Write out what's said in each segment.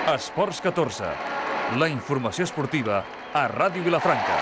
Esports 14, la informació esportiva a Ràdio Vilafranca.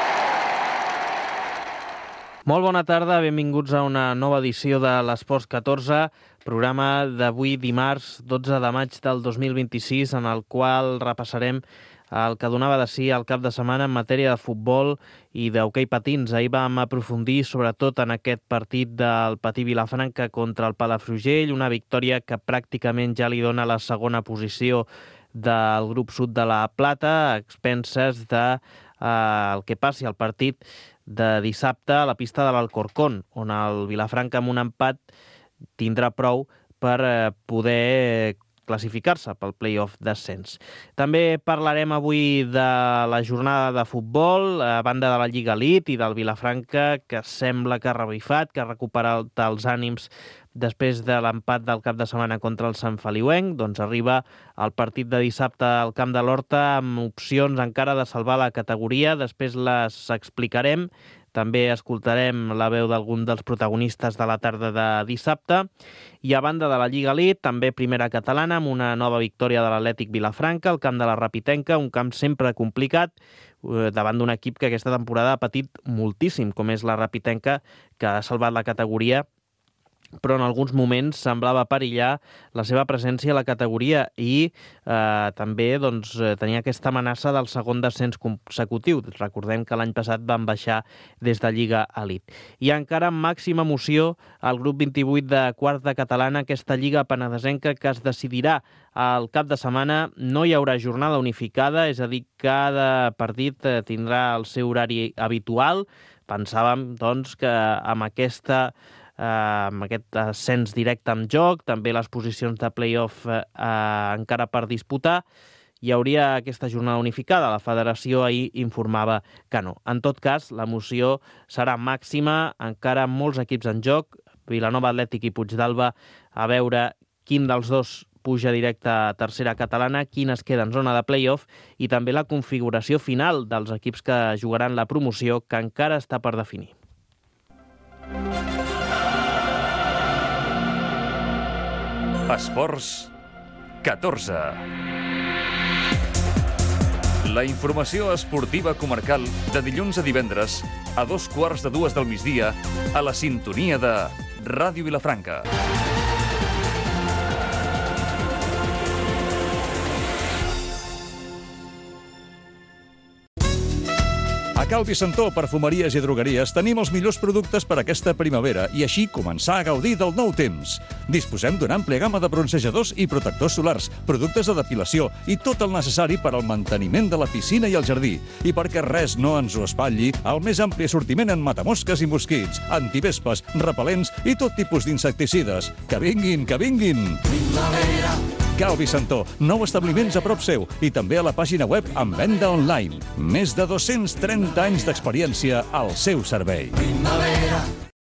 Molt bona tarda, benvinguts a una nova edició de l'Esports 14, programa d'avui dimarts 12 de maig del 2026, en el qual repassarem el que donava de si al cap de setmana en matèria de futbol i d'hoquei patins. Ahir vam aprofundir sobretot en aquest partit del Patí Vilafranca contra el Palafrugell, una victòria que pràcticament ja li dona la segona posició del grup sud de la Plata, a expenses de el que passi al partit de dissabte a la pista de l'Alcorcón, on el Vilafranca amb un empat tindrà prou per poder classificar-se pel play-off d'ascens. També parlarem avui de la jornada de futbol, a banda de la Lliga Elite i del Vilafranca, que sembla que ha revifat, que ha recuperat els ànims després de l'empat del cap de setmana contra el Sant Feliuenc. Doncs arriba el partit de dissabte al Camp de l'Horta amb opcions encara de salvar la categoria. Després les explicarem. També escoltarem la veu d'algun dels protagonistes de la tarda de dissabte. I a banda de la Lliga Elite, també primera catalana, amb una nova victòria de l'Atlètic Vilafranca, al camp de la Rapitenca, un camp sempre complicat, davant d'un equip que aquesta temporada ha patit moltíssim, com és la Rapitenca, que ha salvat la categoria, però en alguns moments semblava perillar la seva presència a la categoria i també tenia aquesta amenaça del segon descens consecutiu. Recordem que l'any passat van baixar des de Lliga Elite. I encara amb màxima emoció el grup 28 de quarta catalana, aquesta Lliga penedesenca que es decidirà al cap de setmana. No hi haurà jornada unificada, és a dir, cada partit tindrà el seu horari habitual. Pensàvem, doncs, que amb aquest ascens directe en joc, també les posicions de play-off encara per disputar, hi hauria aquesta jornada unificada. La federació ahir informava que no. En tot cas, l'emoció serà màxima, encara molts equips en joc, Vilanova Atlètic i Puigdàlber, a veure quin dels dos puja directe a tercera catalana, quin es queda en zona de play-off i també la configuració final dels equips que jugaran la promoció, que encara està per definir. Esports 14. La informació esportiva comarcal de dilluns a divendres a 2:15 del migdia a la sintonia de Ràdio Vilafranca. A Cal Vicentó, perfumeries i drogueries, tenim els millors productes per aquesta primavera i així començar a gaudir del nou temps. Disposem d'una àmplia gamma de bronzejadors i protectors solars, productes de depilació i tot el necessari per al manteniment de la piscina i el jardí. I perquè res no ens ho espatlli, el més ampli assortiment en matamosques i mosquits, antivespes, repel·lents i tot tipus d'insecticides. Que vinguin, que vinguin! Primavera! Cal Vicentó, nou establiments a prop seu i també a la pàgina web amb venda online. Més de 230 anys d'experiència al seu servei. Primavera.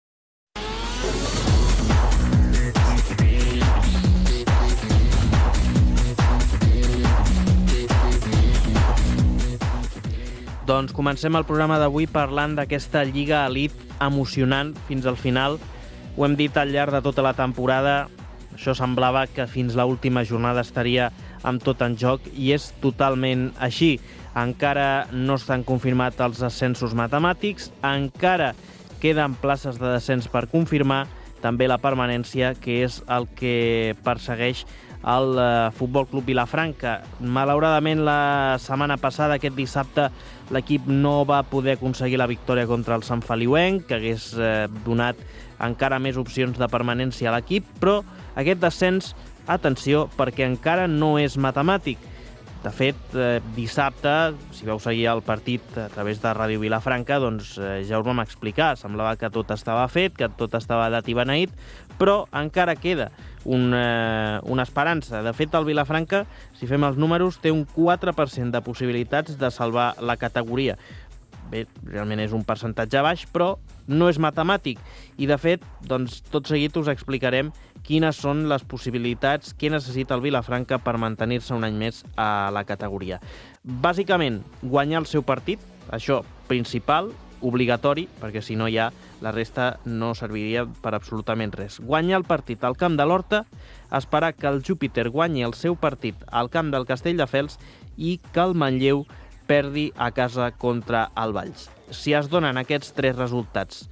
Doncs comencem el programa d'avui parlant d'aquesta Lliga Elite emocionant fins al final. Ho hem dit al llarg de tota la temporada. Això semblava que fins l'última jornada estaria amb tot en joc i és totalment així. Encara no estan confirmats els ascensos matemàtics, encara queden places de descens per confirmar, també la permanència, que és el que persegueix el Futbol Club Vilafranca. Malauradament, la setmana passada, aquest dissabte, l'equip no va poder aconseguir la victòria contra el Sant Feliuenc, que hagués donat encara més opcions de permanència a l'equip, però aquest descens, atenció, perquè encara no és matemàtic. De fet, dissabte, si vau seguir el partit a través de Ràdio Vilafranca, doncs ja us vam explicar. Semblava que tot estava fet, que tot estava dat i beneït, però encara queda una esperança. De fet, el Vilafranca, si fem els números, té un 4% de possibilitats de salvar la categoria. Bé, realment és un percentatge baix, però no és matemàtic. I, de fet, doncs, tot seguit us explicarem quines són les possibilitats, què necessita el Vilafranca per mantenir-se un any més a la categoria. Bàsicament, guanyar el seu partit, això principal, obligatori, perquè si no ja la resta no serviria per absolutament res. Guanyar el partit al camp de l'Horta, esperar que el Júpiter guanyi el seu partit al camp del Castelldefels i que el Manlleu perdi a casa contra el Valls. Si es donen aquests 3 resultats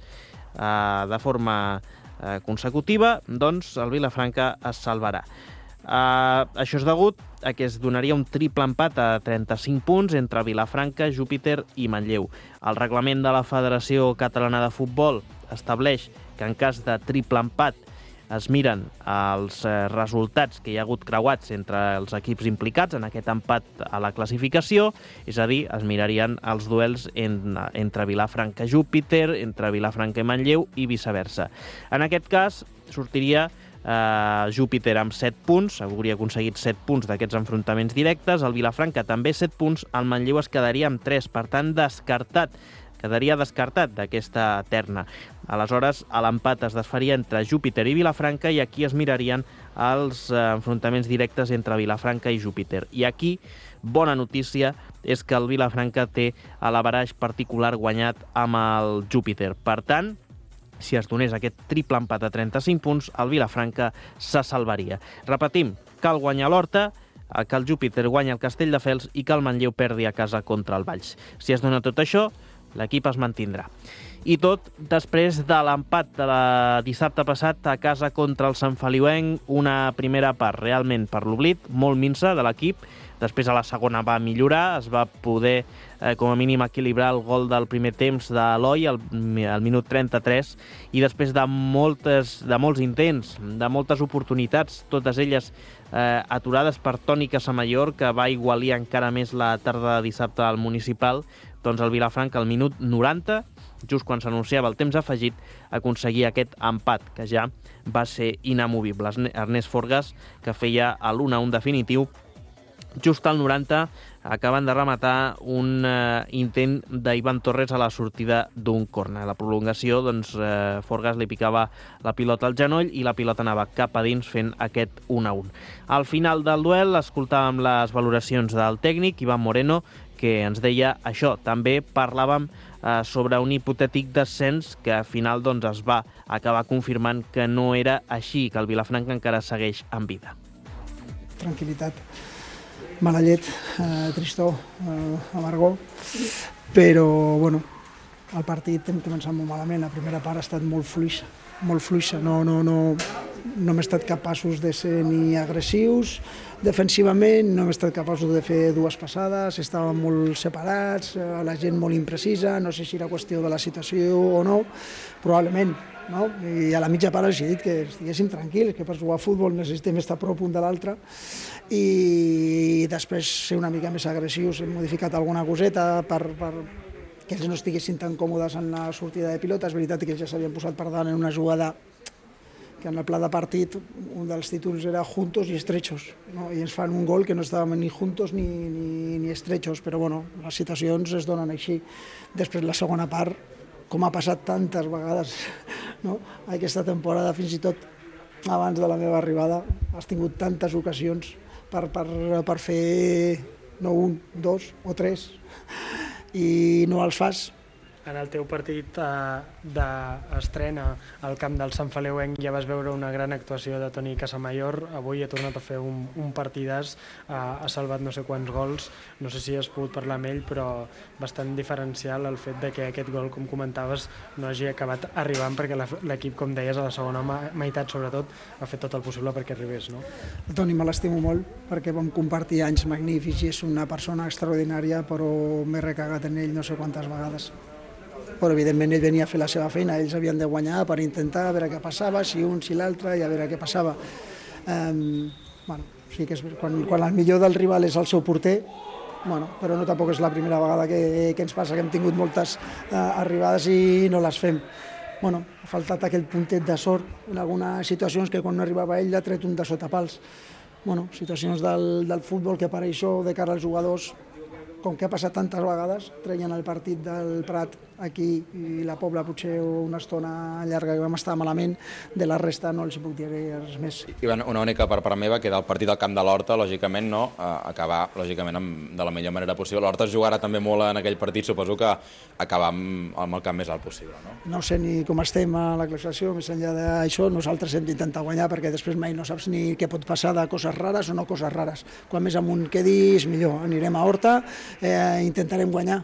de forma consecutiva, doncs el Vilafranca es salvarà. Això és degut a que es donaria un triple empat a 35 punts entre Vilafranca, Júpiter i Manlleu. El reglament de la Federació Catalana de Futbol estableix que en cas de triple empat es miren els resultats que hi ha hagut creuats entre els equips implicats en aquest empat a la classificació, és a dir, es mirarien els duels entre Vilafranca-Júpiter, entre Vilafranca i Manlleu i viceversa. En aquest cas, sortiria Júpiter amb 7 punts, hauria aconseguit 7 punts d'aquests enfrontaments directes, el Vilafranca també 7 punts, el Manlleu es quedaria amb 3, per tant quedaria descartat d'aquesta terna. Aleshores, l'empat es desfaria entre Júpiter i Vilafranca i aquí es mirarien els enfrontaments directes entre Vilafranca i Júpiter. I aquí, bona notícia, és que el Vilafranca té l'averaix particular guanyat amb el Júpiter. Per tant, si es donés aquest triple empat a 35 punts, el Vilafranca se salvaria. Repetim, cal guanyar l'Horta, que el Júpiter guanya el Castelldefels i que el Manlleu perdi a casa contra el Valls. Si es dona tot això, l'equip es mantindrà. I tot després de l'empat de dissabte passat a casa contra el Sant Feliuenc, una primera part realment per l'oblit, molt minsa de l'equip. Després a la segona va millorar, es va poder com a mínim equilibrar el gol del primer temps d'Eloi al minut 33 i després de molts intents, de moltes oportunitats, totes elles aturades per Toni Casamayor, que va igualir encara més la tarda de dissabte al Municipal, doncs el Vilafranca al minut 90, just quan s'anunciava el temps afegit, aconseguia aquest empat, que ja va ser inamovible. Ernest Forgas, que feia l'1-1 definitiu, just al 90, acaben de rematar un intent d'Ivan Torres a la sortida d'un córner. A la prolongació, doncs, Forgas li picava la pilota al genoll i la pilota anava cap a dins fent aquest 1-1. Al final del duel escoltàvem les valoracions del tècnic, Ivan Moreno, que ens deia això. També parlàvem sobre un hipotètic descens que al final doncs, es va acabar confirmant que no era així, que el Vilafranca encara segueix en vida. Tranquil·litat, mala llet, tristor, amargor, però bueno, el partit hem començat molt malament, la primera part ha estat molt fluixa, no hem estat capaços de ser ni agressius defensivament, no hem estat capaços de fer dues passades, estàvem molt separats, la gent molt imprecisa, no sé si era qüestió de la situació o no, probablement, no? I a la mitja part els he dit que estiguéssim tranquils, que per jugar a futbol necessitem estar a prop un de l'altre i després ser una mica més agressius, hem modificat alguna coseta per que ells no estiguessin tan còmodes en la sortida de pilota. És veritat que ells ja s'havien posat per davant en una jugada que en el pla de partit un dels títols era juntos i estrechos, no? I ens fan un gol que no estàvem ni juntos ni estrechos, però bueno, les situacions es donen així. Després la segona part, com ha passat tantes vegades, no? Aquesta temporada, fins i tot abans de la meva arribada, has tingut tantes ocasions per fer no un, dos o tres i no els fas. En el teu partit d'estrena al camp del Sant Feliuenc ja vas veure una gran actuació de Toni Casamayor. Avui ha tornat a fer un partidàs, ha salvat no sé quants gols, no sé si has pogut parlar amb ell, però bastant diferencial el fet de que aquest gol, com comentaves, no hagi acabat arribant perquè l'equip, com deies, a la segona meitat sobretot, ha fet tot el possible perquè arribés, no? El Toni me l'estimo molt perquè vam compartir anys magnífics i és una persona extraordinària, però m'he recagat en ell no sé quantes vegades. Però evidentment ell venia a fer la seva feina, ells havien de guanyar per intentar a veure què passava, si un, si l'altre, i a veure què passava. Sí que és, quan el millor del rival és el seu porter, però no tampoc és la primera vegada que ens passa, que hem tingut moltes arribades i no les fem. Ha faltat aquell puntet de sort en algunes situacions que quan no arribava ell l'ha tret un de sota pals. Situacions del futbol que per això de cara als jugadors, com que ha passat tantes vegades, treien el partit del Prat aquí i la Pobla potser una estona llarga que vam estar malament, de la resta no els puc dir res més. Ivan, una única per part meva, que del partit al camp de l'Horta, lògicament, no? Acabar lògicament de la millor manera possible. L'Horta es jugarà també molt en aquell partit, suposo que acabar amb el camp més alt possible, no? No sé ni com estem a la classificació, més enllà d'això, nosaltres hem d'intentar guanyar, perquè després mai no saps ni què pot passar de coses rares o no coses rares. Quan més amunt quedis, millor. Anirem a Horta, intentarem guanyar.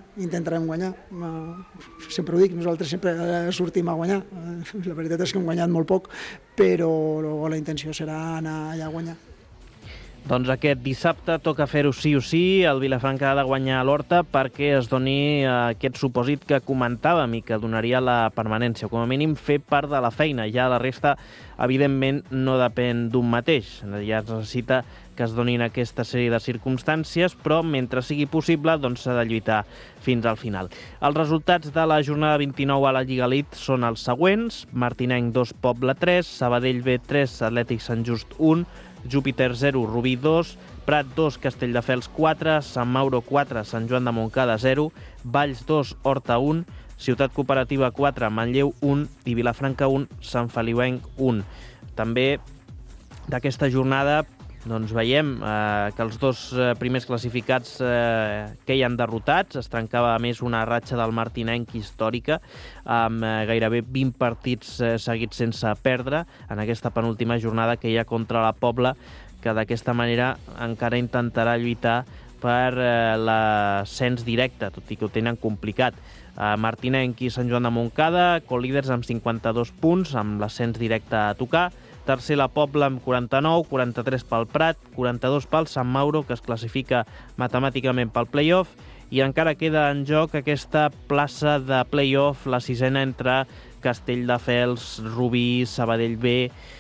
Sempre ho dic, nosaltres sempre sortim a guanyar. La veritat és que hem guanyat molt poc, però la intenció serà anar allà a guanyar. Doncs aquest dissabte toca fer-ho sí o sí. El Vilafranca ha de guanyar a l'Horta perquè es doni aquest supòsit que comentàvem i que donaria la permanència, o com a mínim fer part de la feina. Ja la resta, evidentment, no depèn d'un mateix. Ja es necessita que es donin aquesta sèrie de circumstàncies, però mentre sigui possible doncs s'ha de lluitar fins al final. Els resultats de la jornada 29 a la Lliga Elite són els següents: Martinenc 2, Pobla 3, Sabadell B 3, Atlètic Sant Just 1, Júpiter 0, Rubí 2, Prat 2, Castelldefels 4, Sant Mauro 4, Sant Joan de Montcada 0, Valls 2, Horta 1, Ciutat Cooperativa 4, Manlleu 1 i Vilafranca 1, Sant Feliuenc 1. També d'aquesta jornada doncs veiem que els dos primers classificats queien derrotats. Es trencava a més una ratxa del Martinenc històrica amb gairebé 20 partits seguits sense perdre en aquesta penúltima jornada que hi ha contra la Pobla, que d'aquesta manera encara intentarà lluitar per l'ascens directe, tot i que ho tenen complicat. Martinenc i Sant Joan de Montcada, colíders amb 52 punts, amb l'ascens directe a tocar. Tercer la Pobla amb 49, 43 pel Prat, 42 pel Sant Mauro, que es classifica matemàticament pel play-off, i encara queda en joc aquesta plaça de play-off, la sisena entre Castelldefels, Rubí, Sabadell B.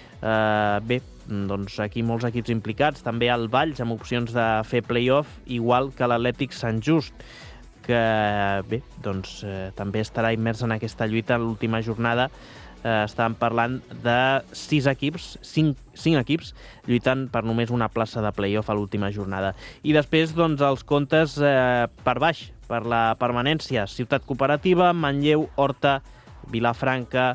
Bé, doncs aquí molts equips implicats, també el Valls amb opcions de fer play-off, igual que l'Atlètic Sant Just, que bé, doncs també estarà immers en aquesta lluita en l'última jornada. Estàvem parlant de 5 equips lluitant per només una plaça de play-off a l'última jornada. I després, doncs, els comptes per baix, per la permanència. Ciutat Cooperativa, Manlleu, Horta, Vilafranca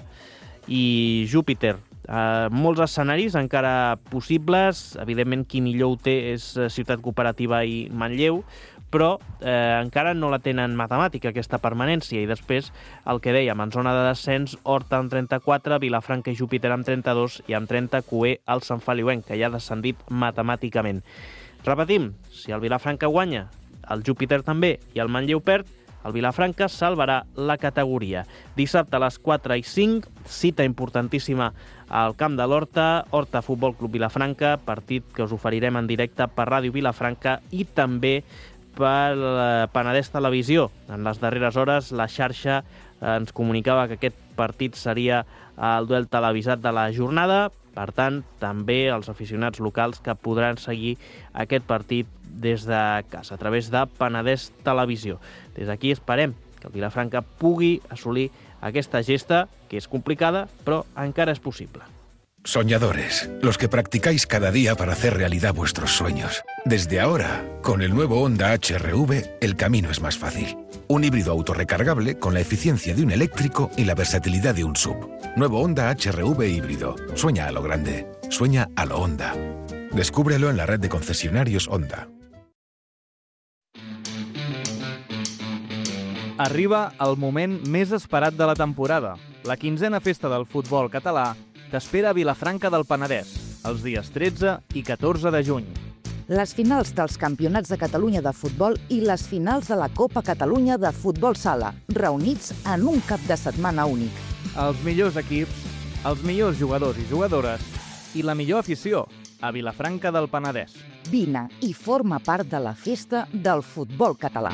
i Júpiter. Molts escenaris encara possibles. Evidentment, qui millor ho té és Ciutat Cooperativa i Manlleu, però encara no la tenen matemàtica, aquesta permanència. I després, el que dèiem, en zona de descens, Horta amb 34, Vilafranca i Júpiter amb 32 i amb 30 Cué el Sant Feliuenc, que ja ha descendit matemàticament. Repetim, si el Vilafranca guanya, el Júpiter també i el Manlleu perd, el Vilafranca salvarà la categoria. Dissabte a les 4 i 5, cita importantíssima al camp de l'Horta, Horta Futbol Club Vilafranca, partit que us oferirem en directe per Ràdio Vilafranca i també per Penedès Televisió. En les darreres hores la xarxa ens comunicava que aquest partit seria el duel televisat de la jornada. Per tant, també els aficionats locals que podran seguir aquest partit des de casa, a través de Penedès Televisió. Des d'aquí esperem que el Vilafranca pugui assolir aquesta gesta, que és complicada, però encara és possible. Soñadores, los que practicáis cada día para hacer realidad vuestros sueños. Desde ahora, con el nuevo Honda HR-V, el camino es más fácil. Un híbrido autorrecargable con la eficiencia de un eléctrico y la versatilidad de un SUV. Nuevo Honda HR-V híbrido. Sueña a lo grande. Sueña a lo Honda. Descúbrelo en la red de concesionarios Honda. Arriba el moment més esperat de la temporada. La 15a festa del futbol català t'espera a Vilafranca del Penedès, els dies 13 i 14 de juny. Les finals dels Campionats de Catalunya de futbol i les finals de la Copa Catalunya de futbol sala, reunits en un cap de setmana únic. Els millors equips, els millors jugadors i jugadores i la millor afició a Vilafranca del Penedès. Vine i forma part de la festa del futbol català.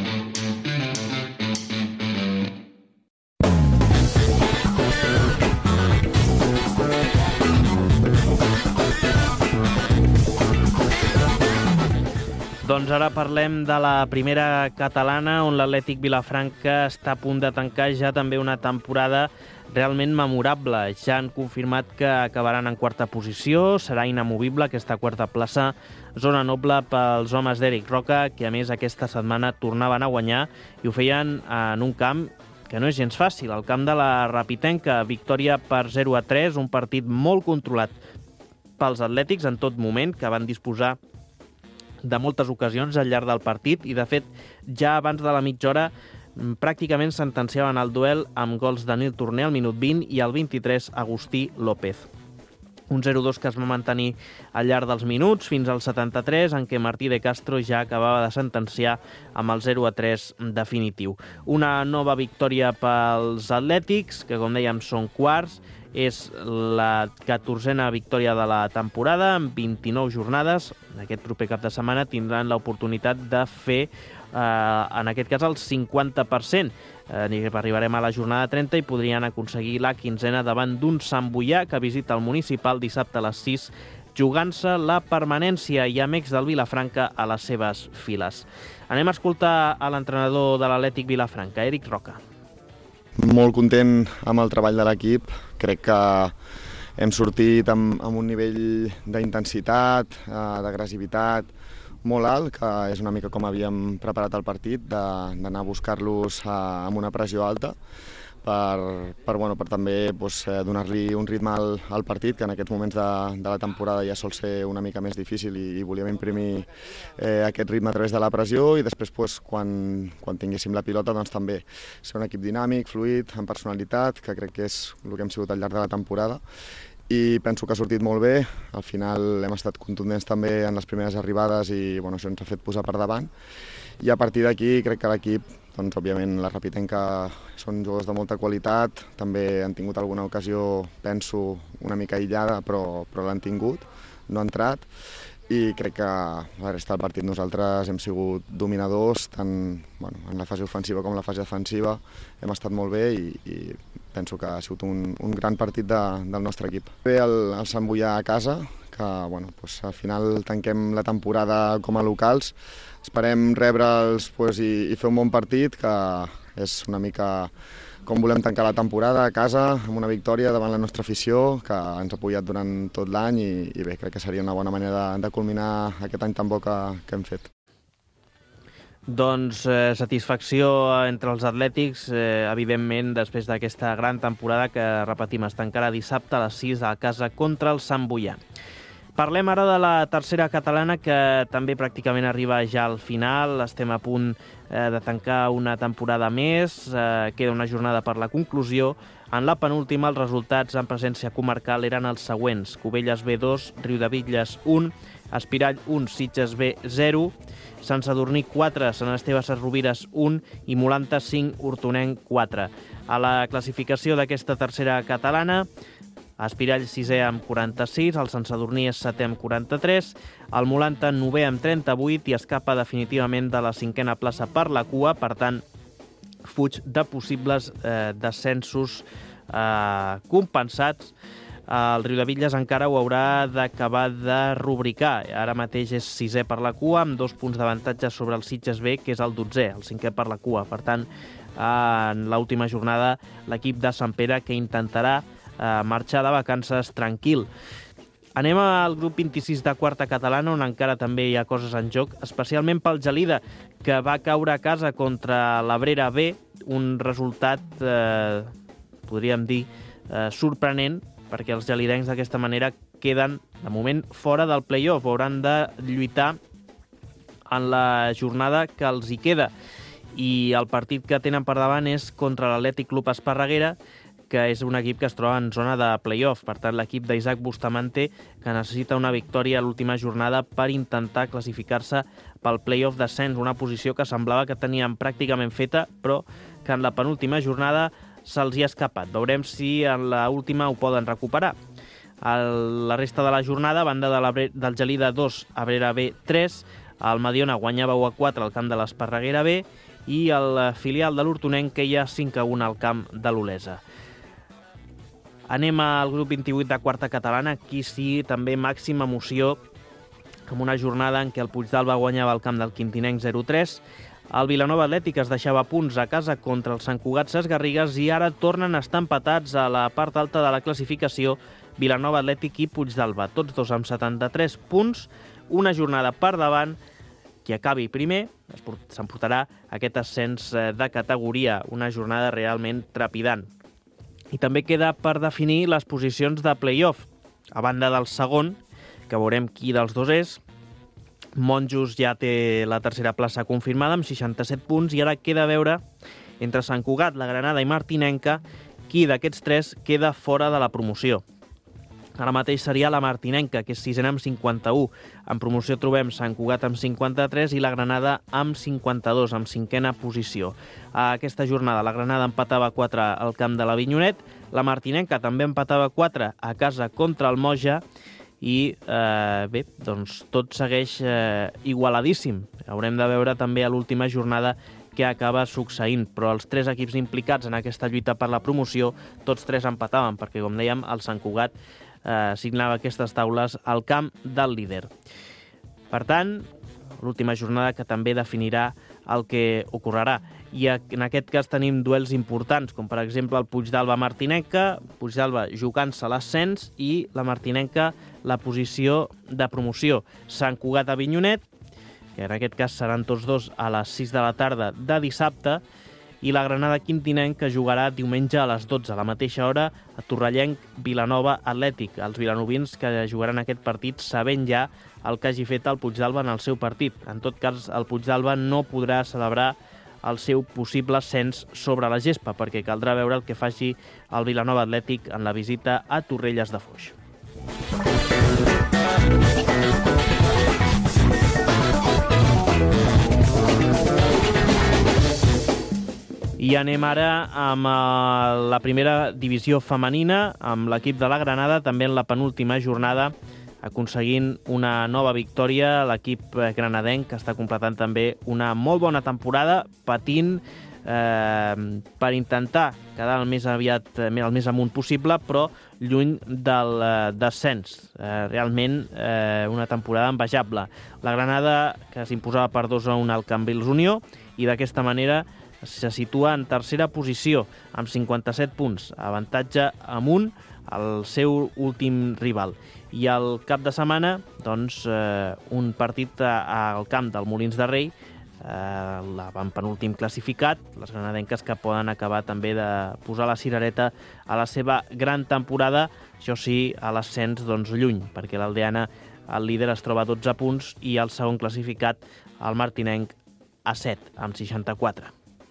Doncs ara parlem de la primera catalana, on l'Atlètic Vilafranca està a punt de tancar ja també una temporada realment memorable. Ja han confirmat que acabaran en quarta posició, serà inamovible aquesta quarta plaça, zona noble pels homes d'Eric Roca, que a més aquesta setmana tornaven a guanyar i ho feien en un camp que no és gens fàcil. Al camp de la Rapitenca, victòria per 0-3, un partit molt controlat pels atlètics en tot moment, que van disposar de moltes ocasions al llarg del partit i, de fet, ja abans de la mitja hora pràcticament sentenciaven el duel amb gols de Nil Torner al minut 20 i al 23 Agustí López. Un 0-2 que es va mantenir al llarg dels minuts fins al 73, en què Martí de Castro ja acabava de sentenciar amb el 0-3 definitiu. Una nova victòria pels atlètics, que com dèiem són quarts, és la 14a victòria de la temporada, amb 29 jornades. En aquest proper cap de setmana tindran l'oportunitat de fer, en aquest cas, el 50%. Arribarem a la jornada 30 i podrien aconseguir la 15a davant d'un Sant Boià que visita el Municipal dissabte a les 6, jugant-se la permanència i amics del Vilafranca a les seves files. Anem a escoltar a l'entrenador de l'Atlètic Vilafranca, Eric Roca. Molt content amb el treball de l'equip. Crec que hem sortit amb un nivell d'intensitat, d'agressivitat molt alt, que és una mica com havíem preparat el partit, d'anar a buscar-los amb una pressió alta per també donar-li un ritme al partit, que en aquests moments de la temporada ja sol ser una mica més difícil i volíem imprimir aquest ritme a través de la pressió i després quan tinguéssim la pilota també ser un equip dinàmic, fluid, amb personalitat, que crec que és el que hem sigut al llarg de la temporada. I penso que ha sortit molt bé. Al final hem estat contundents també en les primeres arribades i això ens ha fet posar per davant. I a partir d'aquí crec que l'equip, òbviament la Rapitenca són jugadors de molta qualitat, també han tingut alguna ocasió, penso, una mica aïllada, però l'han tingut, no ha entrat. I crec que la resta del partit nosaltres hem sigut dominadors, tant en la fase ofensiva com en la fase defensiva. Hem estat molt bé i penso que ha sigut un gran partit del nostre equip. Bé, el Sant Boià a casa, que al final tanquem la temporada com a locals. Esperem rebre'ls i fer un bon partit, que és una mica com volem tancar la temporada a casa, amb una victòria davant la nostra afició, que ens ha apoyat durant tot l'any i bé, crec que seria una bona manera de culminar aquest any tan bo que hem fet. Doncs satisfacció entre els atlètics, evidentment, després d'aquesta gran temporada que, repetim, es tancarà dissabte a les 6 a casa contra el Sant Boià. Parlem ara de la tercera catalana, que també pràcticament arriba ja al final. Estem a punt de tancar una temporada més. Queda una jornada per la conclusió. En la penúltima, els resultats en presència comarcal eren els següents: Cubelles B 2, Riudebitlles 1, Espirall 1, Sitges B 0, Sant Sadurní 4, Sant Esteve Sesrovires 1 i Molanta 5, Hortonenc 4. A la classificació d'aquesta tercera catalana, Espirall 6è amb 46, el Sant Sadurní és 7è amb 43, el Molanta 9è amb 38 i escapa definitivament de la 5a plaça per la cua, per tant, fuig de possibles descensos compensats. El Riudebitlles encara ho haurà d'acabar de rubricar. Ara mateix és 6è per la cua, amb 2 punts d'avantatge sobre el Sitges B, que és el 12è, el 5è per la cua. Per tant, en l'última jornada, l'equip de Sant Pere, que intentarà marxar de vacances tranquil. Anem al grup 26 de quarta catalana, on encara també hi ha coses en joc, especialment pel Gelida, que va caure a casa contra l'Abrera B, un resultat, podríem dir, sorprenent, perquè els gelidencs d'aquesta manera queden, de moment, fora del play-off. Hauran de lluitar en la jornada que els hi queda. I el partit que tenen per davant és contra l'Atlètic Club Esparreguera, que és un equip que es troba en zona de play-off. Per tant, l'equip d'Isaac Bustamante, que necessita una victòria a l'última jornada per intentar classificar-se pel play-off d'ascens, una posició que semblava que tenien pràcticament feta, però que en la penúltima jornada se'ls hi ha escapat. Veurem si en l'última ho poden recuperar. La resta de la jornada, a banda del Gelida 2, Abrera B 3, el Mediona guanyava 1-4 al camp de l'Esparreguera B i el filial de l'Hortonenc queia 5-1 al camp de l'Olesa. Anem al grup 28 de quarta catalana. Aquí sí, també màxima emoció, amb una jornada en què el Puigdàlber guanyava el camp del Quintinenc 0-3, el Vilanova Atlètic es deixava punts a casa contra el Sant Cugat Sesgarrigues i ara tornen a estar empatats a la part alta de la classificació Vilanova Atlètic i Puigdàlber, tots dos amb 73 punts, una jornada per davant, qui acabi primer s'emportarà aquest ascens de categoria, una jornada realment trepidant. I també queda per definir les posicions de play-off. A banda del segon, que veurem qui dels dos és, Monjos ja té la tercera plaça confirmada amb 67 punts i ara queda a veure entre Sant Cugat, la Granada i Martinenca qui d'aquests tres queda fora de la promoció. Ara mateix seria la Martinenca, que és sisena amb 51. En promoció trobem Sant Cugat amb 53 i la Granada amb 52, amb cinquena posició. A aquesta jornada la Granada empatava 4 al camp de l'Avinyonet, la Martinenca també empatava 4 a casa contra el Moja i bé, doncs tot segueix igualadíssim. Haurem de veure també a l'última jornada què acaba succeint, però els tres equips implicats en aquesta lluita per la promoció, tots tres empataven, perquè com dèiem, el Sant Cugat signava aquestes taules al camp del líder. Per tant, l'última jornada que també definirà el que ocorrerà. I en aquest cas tenim duels importants, com per exemple el Puigdàlber-Martinenca, Puigdàlber jugant-se l'ascens i la Martinenca la posició de promoció. Sant Cugat-Avinyonet, que en aquest cas seran tots dos a les 6 de la tarda de dissabte, i la Granada Quintinenc, que jugarà diumenge a les 12, a la mateixa hora, a Torrellenc Vilanova Atlètic. Els vilanovins que jugaran aquest partit sabent ja el que hagi fet el Puigdàlber en el seu partit. En tot cas, el Puigdàlber no podrà celebrar el seu possible ascens sobre la gespa, perquè caldrà veure el que faci el Vilanova Atlètic en la visita a Torrelles de Foix. I anem ara amb la primera divisió femenina, amb l'equip de la Granada, també en la penúltima jornada, aconseguint una nova victòria. L'equip granadenc que està completant també una molt bona temporada, patint per intentar quedar el més amunt possible, però lluny del descens. Realment una temporada envejable. La Granada, que s'imposava per 2-1 al Cambrils Unió, i d'aquesta manera se situa en tercera posició, amb 57 punts, avantatge amunt al seu últim rival. I al cap de setmana, doncs, un partit al camp del Molins de Rei, l'avantpenúltim classificat, les granadenques que poden acabar també de posar la cirereta a la seva gran temporada, això sí, a l'ascens doncs, lluny, perquè l'Aldeana, el líder, es troba a 12 punts i el segon classificat, el Martinenc, a 7, amb 64.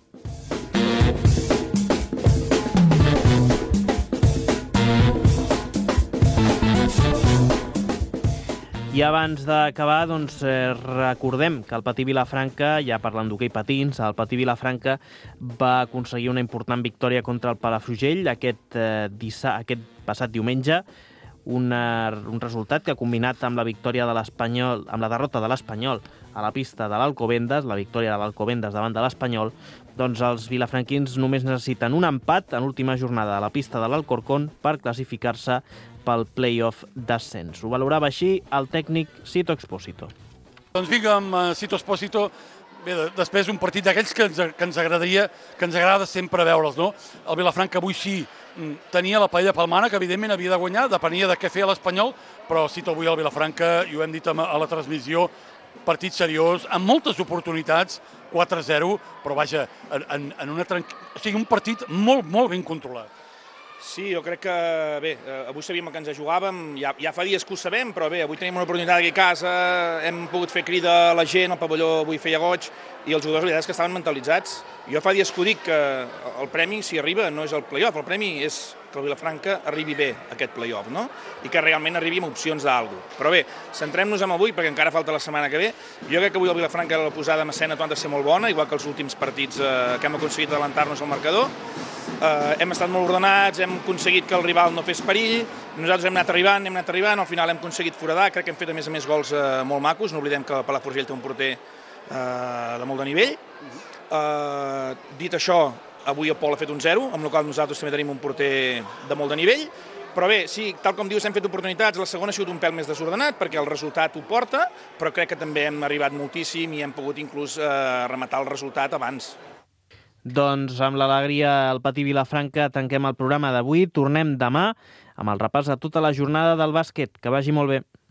I abans d'acabar, doncs, recordem que el Patí Vilafranca, ja parlant d'hoquei patins, el Patí Vilafranca va aconseguir una important victòria contra el Palafrugell aquest passat diumenge, un resultat que, combinat amb la victòria de l'Espanyol, amb la derrota de l'Espanyol a la pista de l'Alcobendas, la victòria de l'Alcobendas davant de l'Espanyol, doncs els vilafranquins només necessiten un empat en l'última jornada a la pista de l'Alcorcón per classificar-se pel play-off d'ascens. Ho valorava així el tècnic Sito Expósito. Doncs vinga, amb Sito Expósito, bé, després un partit d'aquells que ens agrada sempre veure'ls, no? El Vilafranca avui sí tenia la paella pel mànec, que evidentment havia de guanyar, depenia de què feia l'Espanyol, però Sito avui al Vilafranca, i ho hem dit a la transmissió, partit seriós, amb moltes oportunitats, 4-0, però vaja, o sigui, un partit molt, molt ben controlat. Sí, jo crec que, bé, avui sabíem que ens jugàvem, ja fa dies que ho sabem, però bé, avui tenim una oportunitat aquí a casa, hem pogut fer crida a la gent, el pavelló avui feia goig, i els jugadors, la veritat és que estaven mentalitzats. Jo fa dies que ho dic, que el premi, si arriba, no és el play-off, el premi és que el Vilafranca arribi bé a aquest play-off, no? I que realment arribi amb opcions d'algú. Però bé, centrem-nos en avui, perquè encara falta la setmana que ve. Jo crec que avui el Vilafranca, la posada en escena ha de ser molt bona, igual que els últims partits que hem aconseguit adelantar-nos al marcador. Hem estat molt ordenats, hem aconseguit que el rival no fes perill, nosaltres hem anat arribant, al final hem aconseguit foradar, crec que hem fet a més gols molt macos, no oblidem que el Palafrugell té un porter de molt de nivell. Dit això, avui el Pol ha fet un 0, amb la qual nosaltres també tenim un porter de molt de nivell, però bé, sí, tal com dius, hem fet oportunitats, la segona ha sigut un pèl més desordenat perquè el resultat ho porta, però crec que també hem arribat moltíssim i hem pogut inclús rematar el resultat abans. Doncs amb l'alegria al Patí Vilafranca tanquem el programa d'avui. Tornem demà amb el repàs de tota la jornada del bàsquet. Que vagi molt bé.